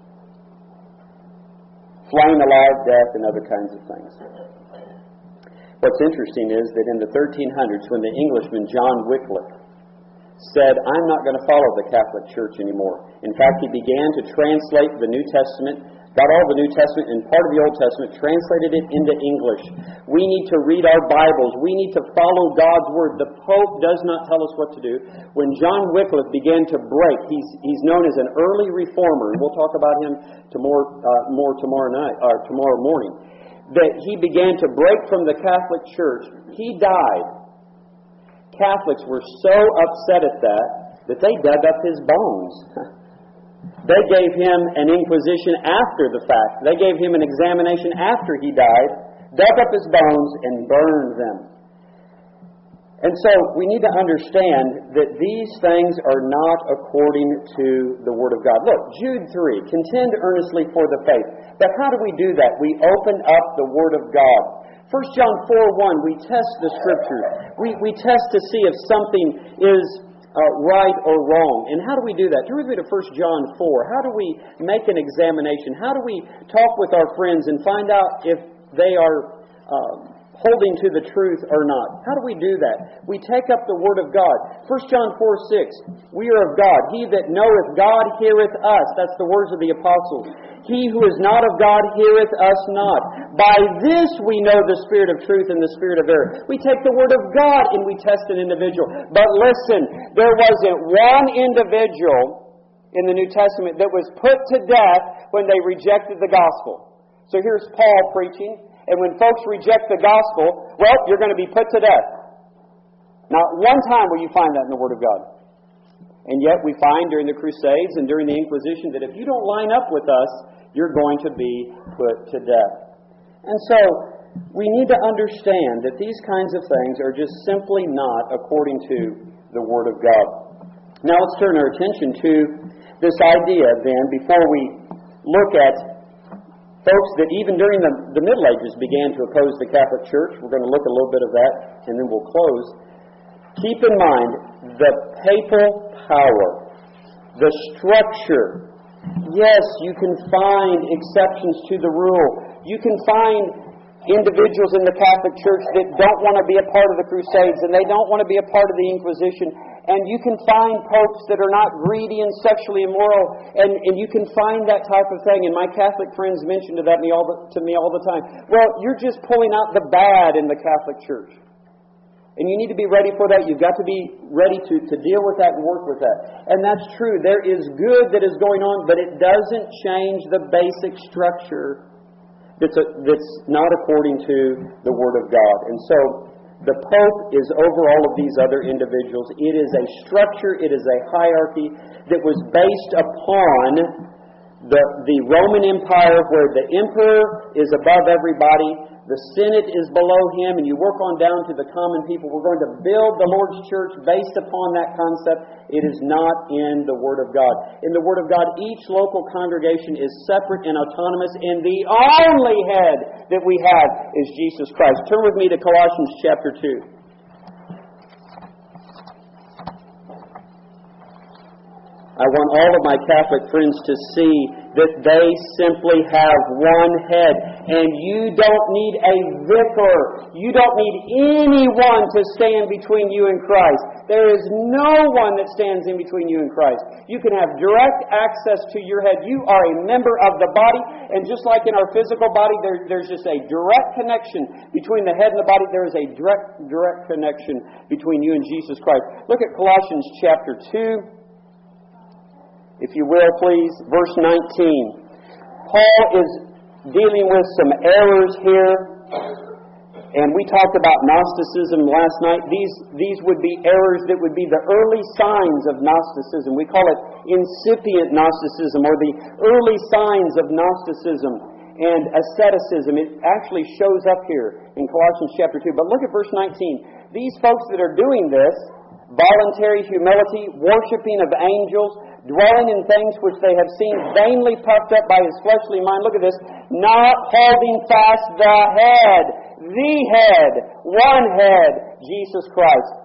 Flaying alive, death, and other kinds of things. What's interesting is that in the 1300s, when the Englishman John Wycliffe said, I'm not going to follow the Catholic Church anymore. In fact, he began to translate the New Testament, got all the New Testament and part of the Old Testament, translated it into English. We need to read our Bibles. We need to follow God's Word. The Pope does not tell us what to do. When John Wycliffe began to break, he's known as an early reformer, and we'll talk about him more tomorrow morning, that he began to break from the Catholic Church. He died. Catholics were so upset at that they dug up his bones. They gave him an inquisition after the fact. They gave him an examination after he died, dug up his bones, and burned them. And so we need to understand that these things are not according to the Word of God. Look, Jude 3, contend earnestly for the faith. But how do we do that? We open up the Word of God. 1 John 4:1, we test the Scriptures. We test to see if something is right or wrong. And how do we do that? Turn with me to 1 John 4. How do we make an examination? How do we talk with our friends and find out if they are holding to the truth or not? How do we do that? We take up the Word of God. 1 John 4:6, we are of God. He that knoweth God heareth us. That's the words of the apostles. He who is not of God heareth us not. By this we know the spirit of truth and the spirit of error. We take the Word of God and we test an individual. But listen, there wasn't one individual in the New Testament that was put to death when they rejected the gospel. So here's Paul preaching, And when folks reject the gospel, well, you're going to be put to death. Not one time will you find that in the Word of God. And yet we find during the Crusades and during the Inquisition that if you don't line up with us, you're going to be put to death. And so we need to understand that these kinds of things are just simply not according to the Word of God. Now let's turn our attention to this idea then, before we look at folks that even during the Middle Ages began to oppose the Catholic Church. We're going to look a little bit of that, and then we'll close. Keep in mind the papal power, the structure. Yes, you can find exceptions to the rule. You can find individuals in the Catholic Church that don't want to be a part of the Crusades, and they don't want to be a part of the Inquisition. And you can find popes that are not greedy and sexually immoral, and you can find that type of thing. And my Catholic friends mention to me all the time, well, you're just pulling out the bad in the Catholic Church. And you need to be ready for that. You've got to be ready to deal with that and work with that. And that's true. There is good that is going on, but it doesn't change the basic structure that's not according to the Word of God. And so the Pope is over all of these other individuals. It is a structure, it is a hierarchy that was based upon the Roman Empire, where the emperor is above everybody, the Senate is below him, and you work on down to the common people. We're going to build the Lord's church based upon that concept. It is not in the Word of God. In the Word of God, each local congregation is separate and autonomous, and the only head that we have is Jesus Christ. Turn with me to Colossians chapter 2. I want all of my Catholic friends to see that they simply have one head. And you don't need a vicar. You don't need anyone to stand between you and Christ. There is no one that stands in between you and Christ. You can have direct access to your head. You are a member of the body. And just like in our physical body, there's just a direct connection between the head and the body. There is a direct connection between you and Jesus Christ. Look at Colossians chapter 2. If you will, please, verse 19. Paul is dealing with some errors here, and we talked about Gnosticism last night. These would be errors that would be the early signs of Gnosticism. We call it incipient Gnosticism, or the early signs of Gnosticism and asceticism. It actually shows up here in Colossians chapter 2. But look at verse 19. These folks that are doing this, voluntary humility, worshiping of angels, dwelling in things which they have seen, vainly puffed up by his fleshly mind. Look at this. Not holding fast the head, one head, Jesus Christ.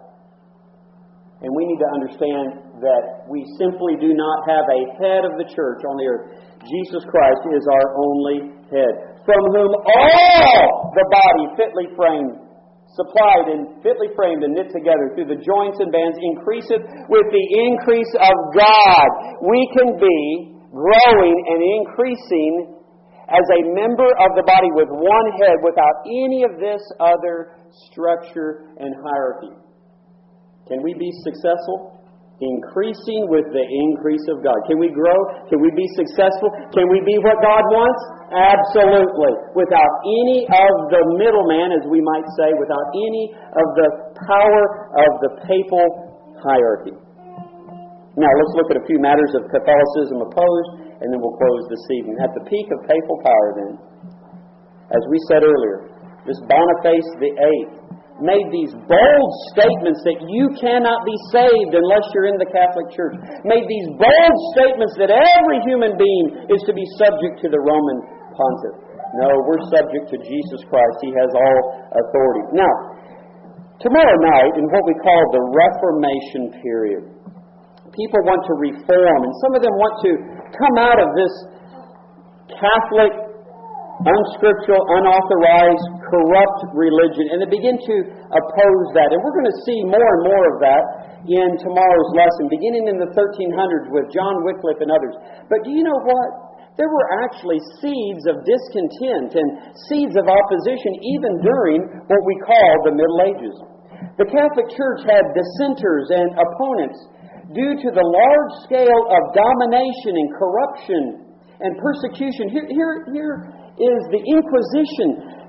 And we need to understand that we simply do not have a head of the church on the earth. Jesus Christ is our only head, from whom all the body fitly framed, supplied and fitly framed and knit together through the joints and bands, increaseth with the increase of God. We can be growing and increasing as a member of the body with one head without any of this other structure and hierarchy. Can we be successful? Increasing with the increase of God. Can we grow? Can we be successful? Can we be what God wants? Absolutely. Without any of the middleman, as we might say, without any of the power of the papal hierarchy. Now, let's look at a few matters of Catholicism opposed, and then we'll close this evening. At the peak of papal power, then, as we said earlier, this Boniface VIII made these bold statements that you cannot be saved unless you're in the Catholic Church. Made these bold statements that every human being is to be subject to the Roman pontiff. No, we're subject to Jesus Christ. He has all authority. Now, tomorrow night, in what we call the Reformation period, people want to reform, and some of them want to come out of this Catholic, unscriptural, unauthorized, corrupt religion, and they begin to oppose that. And we're going to see more and more of that in tomorrow's lesson, beginning in the 1300s with John Wycliffe and others. But do you know what? There were actually seeds of discontent and seeds of opposition even during what we call the Middle Ages. The Catholic Church had dissenters and opponents due to the large scale of domination and corruption and persecution. Here is the Inquisition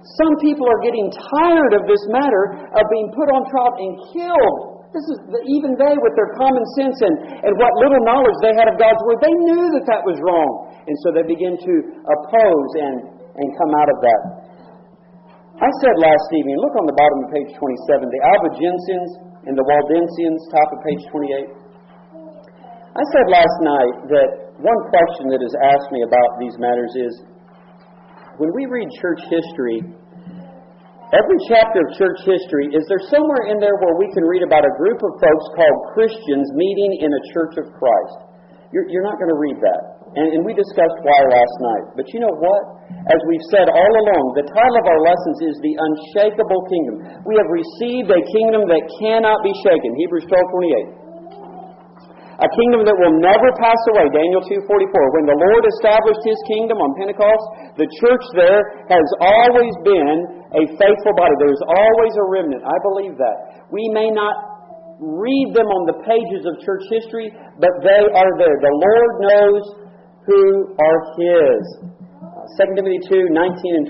Some people are getting tired of this matter of being put on trial and killed. This is even they, with their common sense and what little knowledge they had of God's Word, they knew that that was wrong. And so they begin to oppose and come out of that. I said last evening, look on the bottom of page 27, the Albigensians and the Waldensians, top of page 28. I said last night that one question that is asked me about these matters is, when we read church history, every chapter of church history, is there somewhere in there where we can read about a group of folks called Christians meeting in a church of Christ? You're not going to read that. And we discussed why last night. But you know what? As we've said all along, the title of our lessons is The Unshakable Kingdom. We have received a kingdom that cannot be shaken. Hebrews 12:28. A kingdom that will never pass away. Daniel 2:44. When the Lord established His kingdom on Pentecost, the church there has always been a faithful body. There's always a remnant. I believe that. We may not read them on the pages of church history, but they are there. The Lord knows who are His. 2 Timothy 2:19 and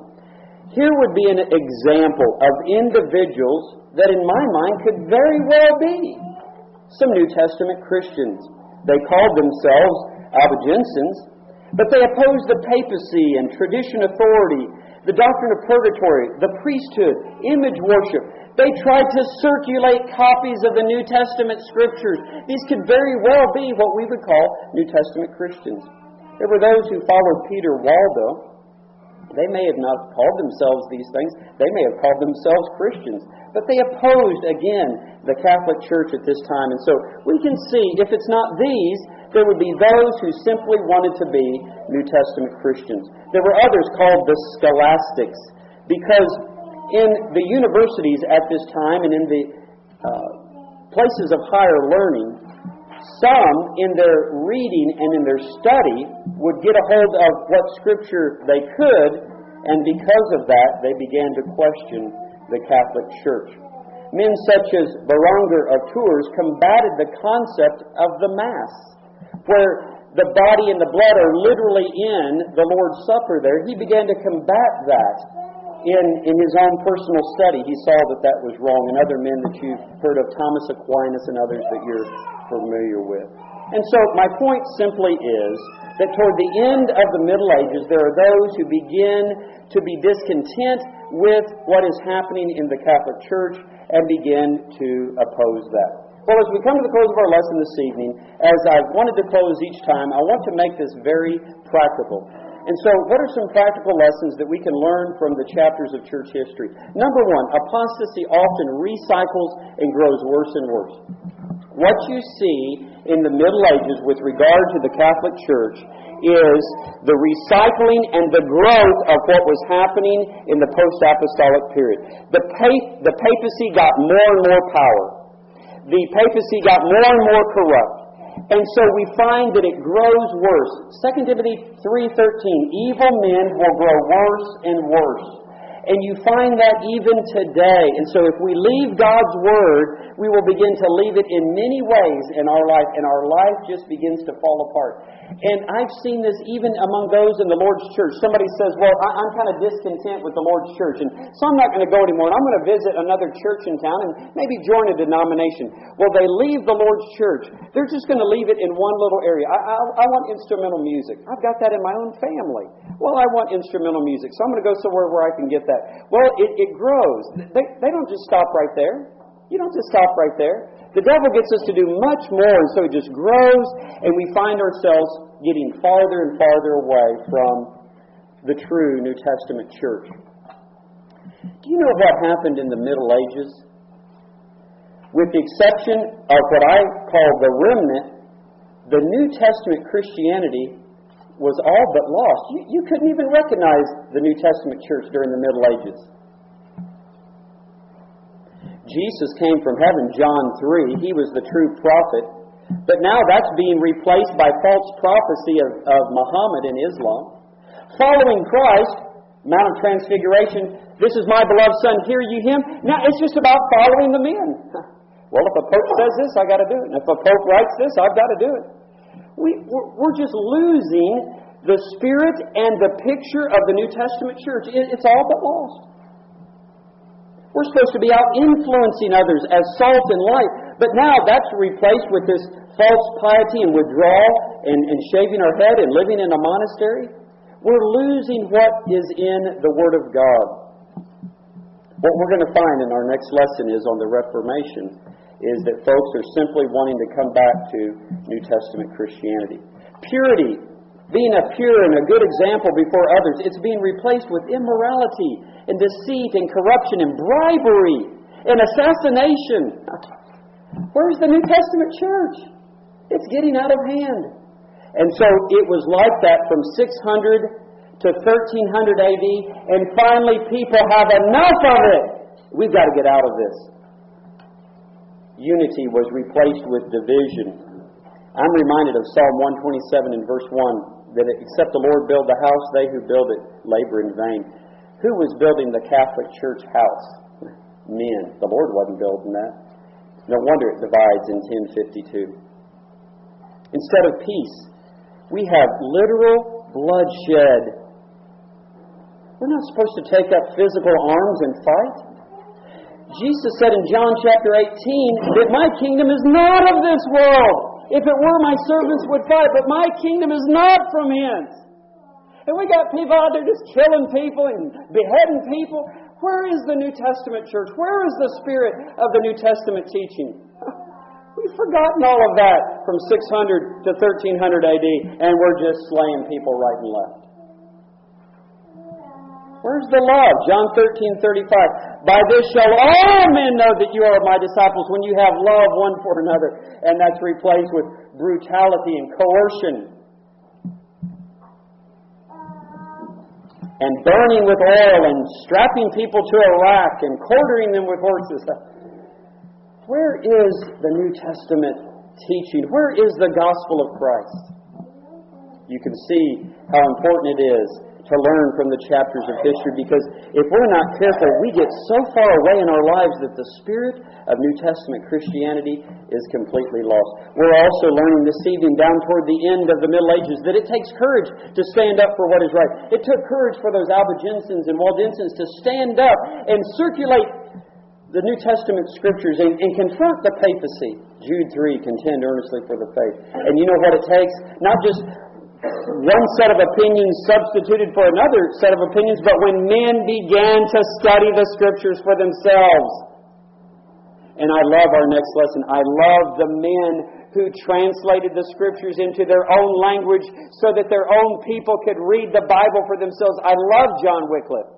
20. Here would be an example of individuals that in my mind could very well be some New Testament Christians. They called themselves Albigensians, but they opposed the papacy and tradition authority, the doctrine of purgatory, the priesthood, image worship. They tried to circulate copies of the New Testament Scriptures. These could very well be what we would call New Testament Christians. There were those who followed Peter Waldo. They may have not called themselves these things. They may have called themselves Christians. But they opposed, again, the Catholic Church at this time. And so we can see, if it's not these, there would be those who simply wanted to be New Testament Christians. There were others called the Scholastics, because in the universities at this time and in the places of higher learning, some in their reading and in their study would get a hold of what Scripture they could, and because of that, they began to question the Catholic Church. Men such as Berengar of Tours combated the concept of the Mass, where the body and the blood are literally in the Lord's Supper there. He began to combat that in his own personal study. He saw that that was wrong, and other men that you've heard of, Thomas Aquinas and others that you're familiar with. And so my point simply is that toward the end of the Middle Ages, there are those who begin to be discontent with what is happening in the Catholic Church and begin to oppose that. Well, as we come to the close of our lesson this evening, as I've wanted to close each time, I want to make this very practical. And so, what are some practical lessons that we can learn from the chapters of church history? Number one, apostasy often recycles and grows worse and worse. What you see in the Middle Ages with regard to the Catholic Church is the recycling and the growth of what was happening in the post-apostolic period. The papacy got more and more power. The papacy got more and more corrupt. And so we find that it grows worse. 2 Timothy 3:13, evil men will grow worse and worse. And you find that even today. And so if we leave God's Word, we will begin to leave it in many ways in our life, and our life just begins to fall apart. And I've seen this even among those in the Lord's church. Somebody says, well, I'm kind of discontent with the Lord's church, and so I'm not going to go anymore, and I'm going to visit another church in town and maybe join a denomination. Well, they leave the Lord's church. They're just going to leave it in one little area. I want instrumental music. I've got that in my own family. Well, I want instrumental music, so I'm going to go somewhere where I can get that. Well, it grows. They don't just stop right there. You don't just stop right there. The devil gets us to do much more, and so it just grows, and we find ourselves getting farther and farther away from the true New Testament church. Do you know what happened in the Middle Ages? With the exception of what I call the remnant, the New Testament Christianity was all but lost. You couldn't even recognize the New Testament church during the Middle Ages. Jesus came from heaven, John 3. He was the true prophet. But now that's being replaced by false prophecy of Muhammad and Islam. Following Christ, Mount of Transfiguration, this is my beloved Son, hear ye Him. Now it's just about following the men. Well, if a Pope says this, I've got to do it. And if a Pope writes this, I've got to do it. We're just losing the spirit and the picture of the New Testament church, it's all but lost. We're supposed to be out influencing others as salt and light. But now that's replaced with this false piety and withdrawal and shaving our head and living in a monastery. We're losing what is in the Word of God. What we're going to find in our next lesson is on the Reformation is that folks are simply wanting to come back to New Testament Christianity. Purity, being a pure and a good example before others, it's being replaced with immorality and deceit and corruption and bribery and assassination. Where's the New Testament church? It's getting out of hand. And so it was like that from 600 to 1300 AD, and finally people have enough of it. We've got to get out of this. Unity was replaced with division. I'm reminded of Psalm 127 in verse 1, that except the Lord build the house, they who build it labor in vain. Who was building the Catholic Church house? Men. The Lord wasn't building that. No wonder it divides in 1052. Instead of peace, we have literal bloodshed. We're not supposed to take up physical arms and fight. Jesus said in John chapter 18 that my kingdom is not of this world. If it were, my servants would fight, but my kingdom is not from hence. And we got people out there just killing people and beheading people. Where is the New Testament church? Where is the spirit of the New Testament teaching? We've forgotten all of that from 600 to 1300 AD, and we're just slaying people right and left. Where's the love? John 13:35. By this shall all men know that you are my disciples, when you have love one for another. And that's replaced with brutality and coercion. And burning with oil and strapping people to a rack and quartering them with horses. Where is the New Testament teaching? Where is the gospel of Christ? You can see how important it is to learn from the chapters of history, because if we're not careful, we get so far away in our lives that the spirit of New Testament Christianity is completely lost. We're also learning this evening, down toward the end of the Middle Ages, that it takes courage to stand up for what is right. It took courage for those Albigensians and Waldensians to stand up and circulate the New Testament Scriptures and confront the papacy. Jude 3, contend earnestly for the faith. And you know what it takes? Not just one set of opinions substituted for another set of opinions, but when men began to study the Scriptures for themselves. And I love our next lesson. I love the men who translated the Scriptures into their own language so that their own people could read the Bible for themselves. I love John Wycliffe.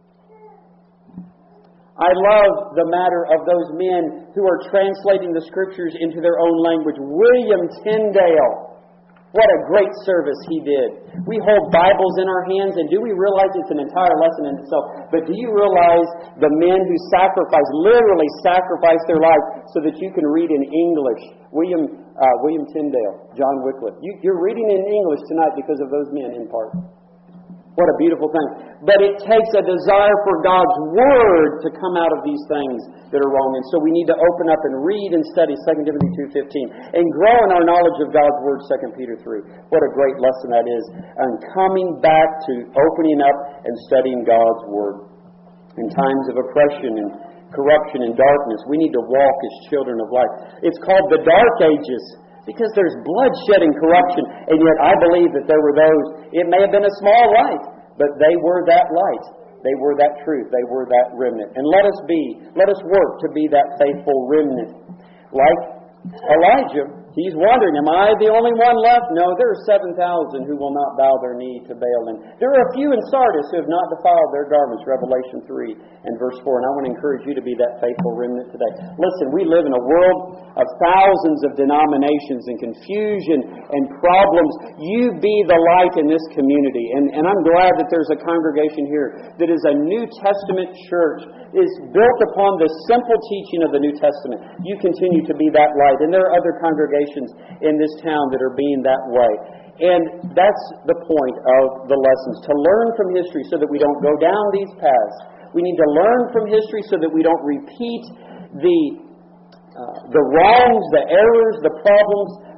I love the matter of those men who are translating the Scriptures into their own language. William Tyndale. What a great service he did. We hold Bibles in our hands, and do we realize it's an entire lesson in itself? But do you realize the men who literally sacrificed their lives so that you can read in English? William Tyndale, John Wycliffe. You're reading in English tonight because of those men, in part. What a beautiful thing. But it takes a desire for God's Word to come out of these things that are wrong. And so we need to open up and read and study 2 Timothy 2:15 and grow in our knowledge of God's Word, 2 Peter 3. What a great lesson that is. And coming back to opening up and studying God's Word. In times of oppression and corruption and darkness, we need to walk as children of light. It's called the Dark Ages, because there's bloodshed and corruption, and yet I believe that there were those, it may have been a small light, but they were that light. They were that truth. They were that remnant. And let us work to be that faithful remnant. Like Elijah, he's wondering, am I the only one left? No, there are 7,000 who will not bow their knee to Baal. And there are a few in Sardis who have not defiled their garments, Revelation 3 and verse 4. And I want to encourage you to be that faithful remnant today. Listen, we live in a world of thousands of denominations and confusion and problems. You be the light in this community. And I'm glad that there's a congregation here that is a New Testament church, is built upon the simple teaching of the New Testament. You continue to be that light. And there are other congregations in this town that are being that way. And that's the point of the lessons, to learn from history so that we don't go down these paths. We need to learn from history so that we don't repeat the wrongs, the errors, the problems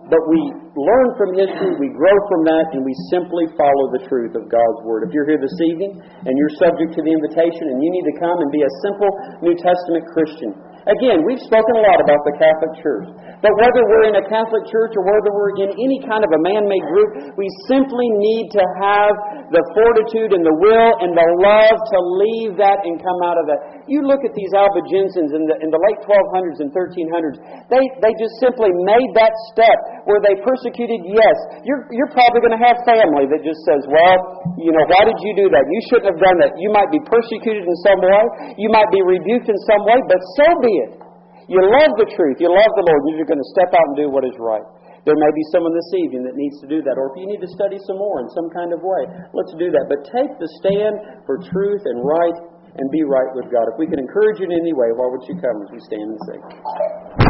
But we learn from history, we grow from that, and we simply follow the truth of God's Word. If you're here this evening and you're subject to the invitation and you need to come and be a simple New Testament Christian, again, we've spoken a lot about the Catholic Church. But whether we're in a Catholic church or whether we're in any kind of a man-made group, we simply need to have the fortitude and the will and the love to leave that and come out of that. You look at these Albigensians in the late 1200s and 1300s, they just simply made that step where they persecuted, yes. You're probably going to have family that just says, well, why did you do that? You shouldn't have done that. You might be persecuted in some way. You might be rebuked in some way, but so be it. You love the truth. You love the Lord. You're going to step out and do what is right. There may be someone this evening that needs to do that. Or if you need to study some more in some kind of way, let's do that. But take the stand for truth and right and be right with God. If we can encourage you in any way, why would you come as we stand and sing?